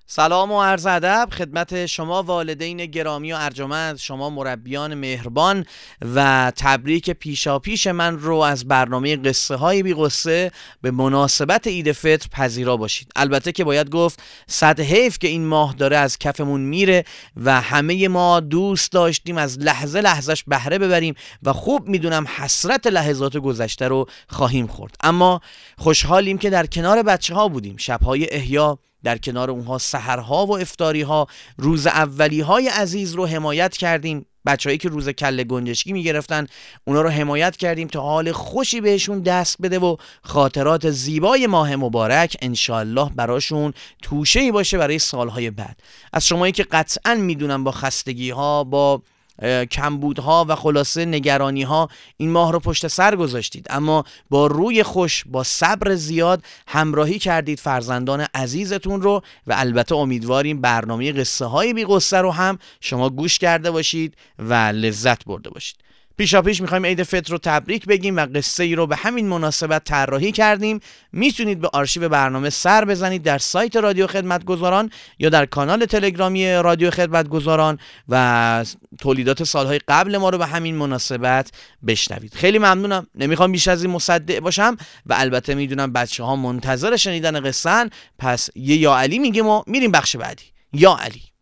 سلام و عرض ادب خدمت شما والدین گرامی و ارجمند، شما مربیان مهربان و تبریک پیشاپیش من رو از برنامه قصه های بی قصه به مناسبت عید فطر پذیرا باشید. البته که باید گفت صد حیف که این ماه داره از کفمون میره و همه ما دوست داشتیم از لحظه لحظهش بهره ببریم و خوب میدونم حسرت لحظات گذشته رو خواهیم خورد، اما خوشحالیم که در کنار بچه ها بودیم، شبهای احیا، در کنار اونها سحرها و افطاریها، روز اولیهای عزیز رو حمایت کردیم، بچه‌هایی که روز کله گنجشکی میگرفتن اونا رو حمایت کردیم تا حال خوشی بهشون دست بده و خاطرات زیبای ماه مبارک انشالله براشون توشه‌ای باشه برای سالهای بعد. از شمایی که قطعاً میدونم با خستگی‌ها، با کمبودها و خلاصه نگرانی‌ها این ماه رو پشت سر گذاشتید، اما با روی خوش، با صبر زیاد همراهی کردید فرزندان عزیزتون رو و البته امیدواریم برنامه قصه های بی قصه رو هم شما گوش کرده باشید و لذت برده باشید. پیشاپیش میخوایم عید فطر رو تبریک بگیم و قصه ای رو به همین مناسبت طراحی کردیم. میتونید به آرشیو برنامه سر بزنید در سایت رادیو خدمتگزاران یا در کانال تلگرامی رادیو خدمتگزاران و تولیدات سالهای قبل ما رو به همین مناسبت بشنوید. خیلی ممنونم، نمیخوام بیش از این مصدق باشم و البته میدونم بچه‌ها منتظر شنیدن قصه‌ن، پس یا علی میگیم و میریم بخش بعدی. یا علی.